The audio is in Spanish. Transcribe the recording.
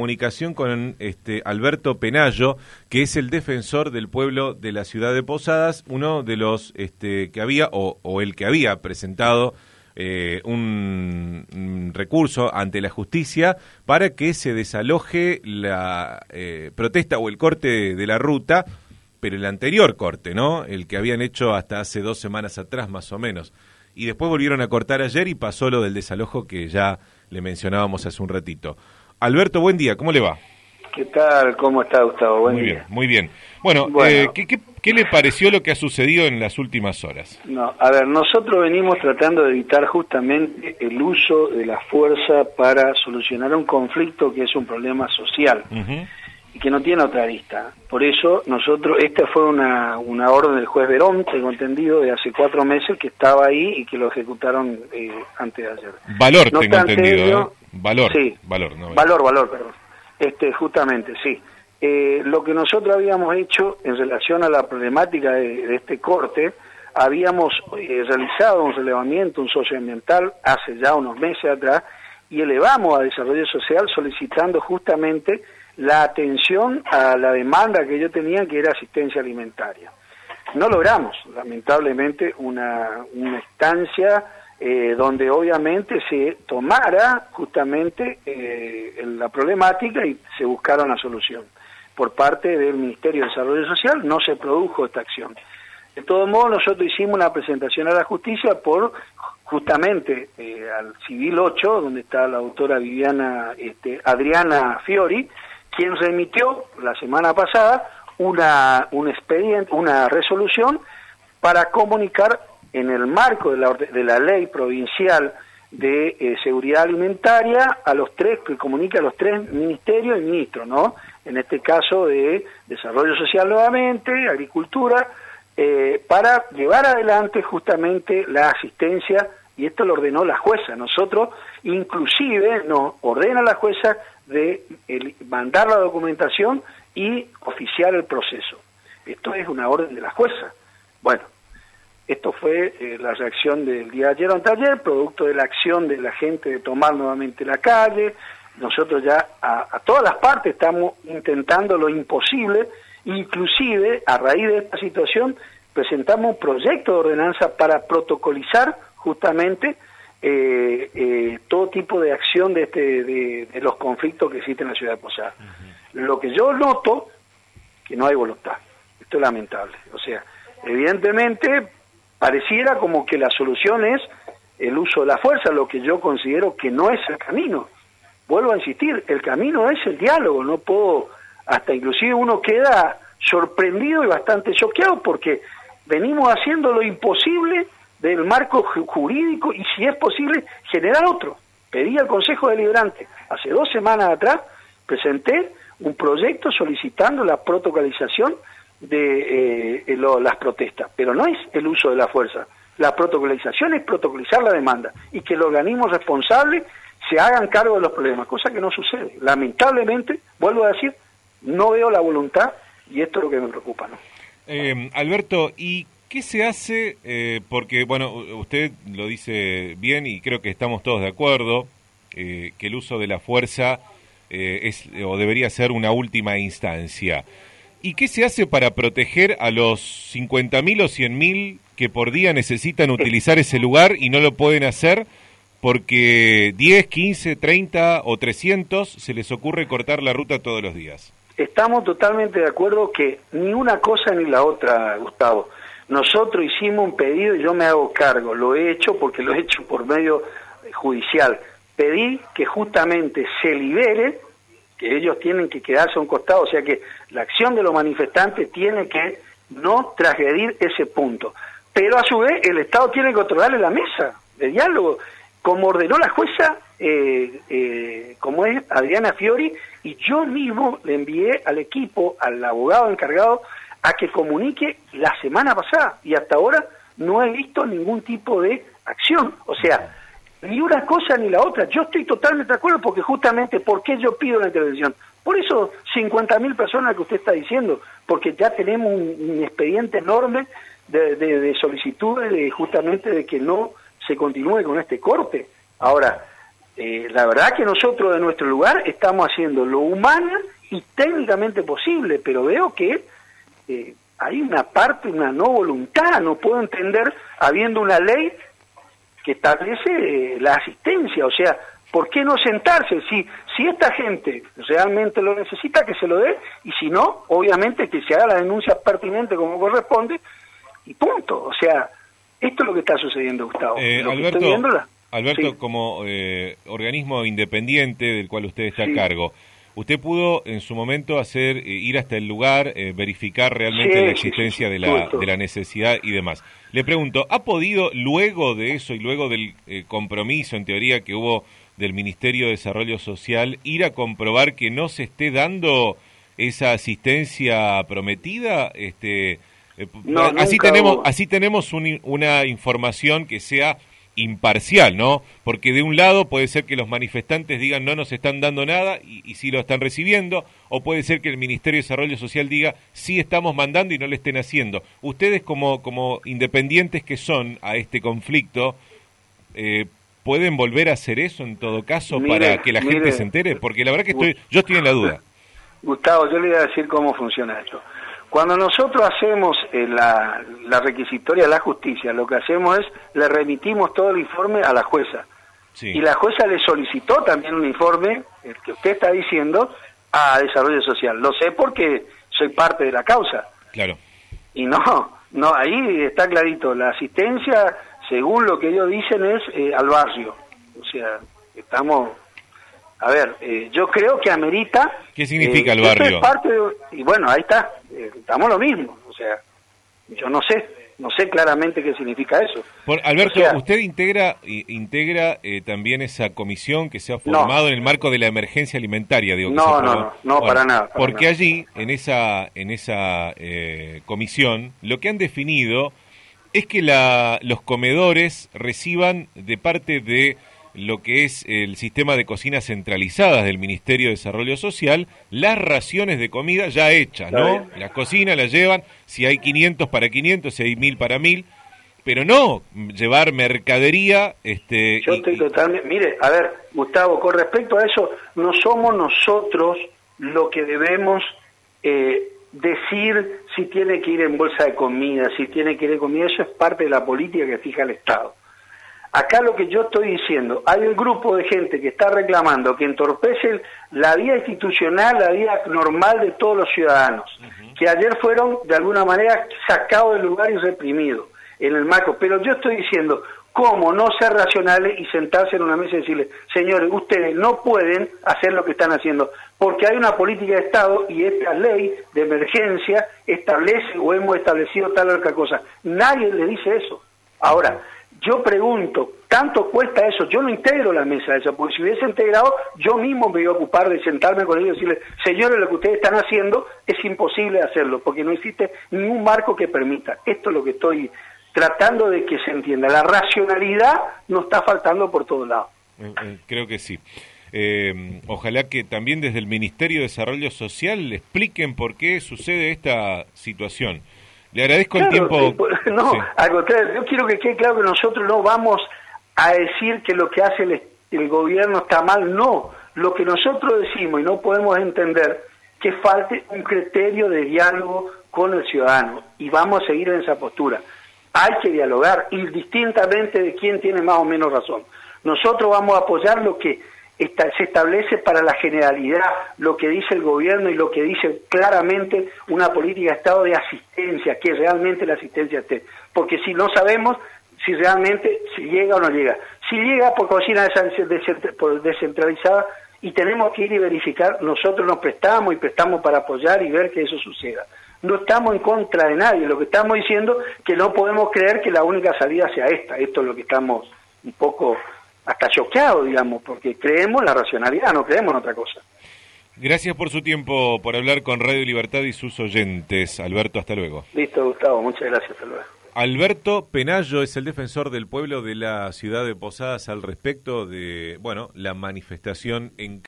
comunicación con Alberto Penayo, que es el defensor del pueblo de la ciudad de Posadas, uno de los que había, o el que había presentado un recurso ante la justicia para que se desaloje la protesta o el corte de la ruta, pero el anterior corte, ¿no? El que habían hecho hasta hace 2 semanas atrás, más o menos. Y después volvieron a cortar ayer y pasó lo del desalojo que ya le mencionábamos hace un ratito. Alberto, buen día, ¿cómo le va? ¿Qué tal? ¿Cómo está, Gustavo? Buen día. Muy bien. Bueno, ¿qué le pareció lo que ha sucedido en las últimas horas? No, a ver, nosotros venimos tratando de evitar justamente el uso de la fuerza para solucionar un conflicto que es un problema social. Y que no tiene otra arista. Por eso nosotros, esta fue una orden del juez Verón, tengo entendido, de hace 4 meses, que estaba ahí y que lo ejecutaron antes de ayer. Valor, no tengo entendido, ello, Valor. Sí, valor, perdón. Justamente, sí. Lo que nosotros habíamos hecho en relación a la problemática de este corte, habíamos realizado un relevamiento, un socioambiental, hace ya unos meses atrás, y elevamos a Desarrollo Social solicitando justamente la atención a la demanda que ellos tenían, que era asistencia alimentaria. No logramos, lamentablemente, una instancia donde obviamente se tomara justamente la problemática y se buscara una solución. Por parte del Ministerio de Desarrollo Social no se produjo esta acción. De todos modos, nosotros hicimos una presentación a la justicia por justamente al Civil 8, donde está la autora Adriana Fiori, quien remitió la semana pasada un expediente, una resolución para comunicar en el marco de la ley provincial de seguridad alimentaria a los 3, que comunica a los 3 ministerios y ministros, ¿no? En este caso de Desarrollo Social nuevamente, Agricultura, para llevar adelante justamente la asistencia, y esto lo ordenó la jueza. Nosotros inclusive nos ordena la jueza de mandar la documentación y oficiar el proceso. Esto es una orden de la jueza. Bueno, esto fue la reacción del día de ayer o anteayer, producto de la acción de la gente de tomar nuevamente la calle. Nosotros ya a todas las partes estamos intentando lo imposible, inclusive a raíz de esta situación presentamos un proyecto de ordenanza para protocolizar justamente todo tipo de acción de los conflictos que existen en la ciudad de Posadas. Lo que yo noto, que no hay voluntad. Esto es lamentable. O sea, evidentemente pareciera como que la solución es el uso de la fuerza, lo que yo considero que no es el camino. Vuelvo a insistir, el camino es el diálogo. No puedo, hasta inclusive uno queda sorprendido y bastante choqueado porque venimos haciendo lo imposible del marco jurídico y, si es posible, generar otro. Pedí al Consejo Deliberante, hace 2 semanas atrás, presenté un proyecto solicitando la protocolización de las protestas, pero no es el uso de la fuerza. La protocolización es protocolizar la demanda y que los organismos responsables se hagan cargo de los problemas, cosa que no sucede. Lamentablemente, vuelvo a decir, no veo la voluntad y esto es lo que me preocupa, ¿no? Alberto, ¿y qué se hace? Porque, bueno, usted lo dice bien y creo que estamos todos de acuerdo, que el uso de la fuerza es o debería ser una última instancia. ¿Y qué se hace para proteger a los 50.000 o 100.000 que por día necesitan utilizar ese lugar y no lo pueden hacer porque 10, 15, 30 o 300 se les ocurre cortar la ruta todos los días? Estamos totalmente de acuerdo que ni una cosa ni la otra, Gustavo. Nosotros hicimos un pedido y yo me hago cargo. Lo he hecho porque lo he hecho por medio judicial. Pedí que justamente se libere, que ellos tienen que quedarse a un costado, o sea que la acción de los manifestantes tiene que no transgredir ese punto. Pero a su vez el Estado tiene que controlarle la mesa de diálogo, como ordenó la jueza, como es Adriana Fiori, y yo mismo le envié al equipo, al abogado encargado, a que comunique la semana pasada, y hasta ahora no he visto ningún tipo de acción. O sea, ni una cosa ni la otra. Yo estoy totalmente de acuerdo porque justamente, ¿por qué yo pido la intervención? Por eso 50.000 personas que usted está diciendo, porque ya tenemos un expediente enorme de solicitudes justamente de que no se continúe con este corte. Ahora, La verdad que nosotros de nuestro lugar estamos haciendo lo humana y técnicamente posible, pero veo que hay una parte, una no voluntad, no puedo entender, habiendo una ley que establece la asistencia, o sea, ¿por qué no sentarse? Si esta gente realmente lo necesita, que se lo dé, y si no, obviamente que se haga la denuncia pertinente como corresponde, y punto. O sea, esto es lo que está sucediendo, Gustavo. Alberto, sí. Como organismo independiente del cual usted está a cargo, ¿usted pudo en su momento ir hasta el lugar, verificar realmente la existencia de la necesidad y demás? Le pregunto, ¿ha podido, luego de eso y luego del compromiso, en teoría, que hubo del Ministerio de Desarrollo Social, ir a comprobar que no se esté dando esa asistencia prometida? No, así tenemos una información que sea imparcial, ¿no? Porque de un lado puede ser que los manifestantes digan no nos están dando nada y sí lo están recibiendo, o puede ser que el Ministerio de Desarrollo Social diga sí estamos mandando y no le estén haciendo. Ustedes como independientes que son a este conflicto, ¿pueden volver a hacer eso en todo caso para que la gente se entere? Porque la verdad que yo estoy en la duda. Gustavo, yo le voy a decir cómo funciona esto. Cuando nosotros hacemos la requisitoria a la justicia, lo que hacemos es, le remitimos todo el informe a la jueza. Sí. Y la jueza le solicitó también un informe, el que usted está diciendo, a Desarrollo Social. Lo sé porque soy parte de la causa. Claro. Y no, ahí está clarito, la asistencia, según lo que ellos dicen, es al barrio. O sea, estamos... A ver, yo creo que amerita... ¿Qué significa el barrio? Y bueno, ahí está, estamos lo mismo, o sea, yo no sé claramente qué significa eso. Alberto, ¿usted integra también esa comisión que se ha formado en el marco de la emergencia alimentaria? Digo, no, bueno, para nada. Porque allí, en esa comisión, lo que han definido es que los comedores reciban de parte de lo que es el sistema de cocinas centralizadas del Ministerio de Desarrollo Social, las raciones de comida ya hechas, ¿no? Las cocinas las llevan, si hay 500 para 500, si hay 1000 para 1000, pero no llevar mercadería. Yo estoy totalmente... Mire, a ver, Gustavo, con respecto a eso, no somos nosotros lo que debemos decir si tiene que ir en bolsa de comida, si tiene que ir en comida, eso es parte de la política que fija el Estado. Acá lo que yo estoy diciendo, hay un grupo de gente que está reclamando que entorpecen la vida institucional, la vida normal de todos los ciudadanos, que ayer fueron de alguna manera sacados del lugar y reprimidos en el marco. Pero yo estoy diciendo, ¿cómo no ser racionales y sentarse en una mesa y decirles, señores, ustedes no pueden hacer lo que están haciendo, porque hay una política de Estado y esta ley de emergencia establece o hemos establecido tal o otra cosa? Nadie le dice eso. Ahora, yo pregunto, ¿tanto cuesta eso? Yo no integro la mesa esa, porque si hubiese integrado, yo mismo me iba a ocupar de sentarme con ellos y decirles, señores, lo que ustedes están haciendo es imposible hacerlo, porque no existe ningún marco que permita. Esto es lo que estoy tratando de que se entienda. La racionalidad nos está faltando por todos lados. Creo que sí. Ojalá que también desde el Ministerio de Desarrollo Social le expliquen por qué sucede esta situación. Le agradezco el tiempo. No, sí. Al contrario, yo quiero que quede claro que nosotros no vamos a decir que lo que hace el gobierno está mal, no. Lo que nosotros decimos y no podemos entender que falte un criterio de diálogo con el ciudadano y vamos a seguir en esa postura. Hay que dialogar indistintamente de quién tiene más o menos razón. Nosotros vamos a apoyar lo que se establece para la generalidad, lo que dice el gobierno y lo que dice claramente una política de Estado de asistencia, que realmente la asistencia esté. Porque si no sabemos si realmente si llega o no llega. Si llega por cocina descentralizada y tenemos que ir y verificar, nosotros nos prestamos para apoyar y ver que eso suceda. No estamos en contra de nadie, lo que estamos diciendo que no podemos creer que la única salida sea esta. Esto es lo que estamos un poco hasta choqueados, digamos, porque creemos en la racionalidad, no creemos en otra cosa. Gracias por su tiempo, por hablar con Radio Libertad y sus oyentes. Alberto, hasta luego. Listo, Gustavo, muchas gracias, hasta luego. Alberto Penayo es el defensor del pueblo de la ciudad de Posadas al respecto de, la manifestación en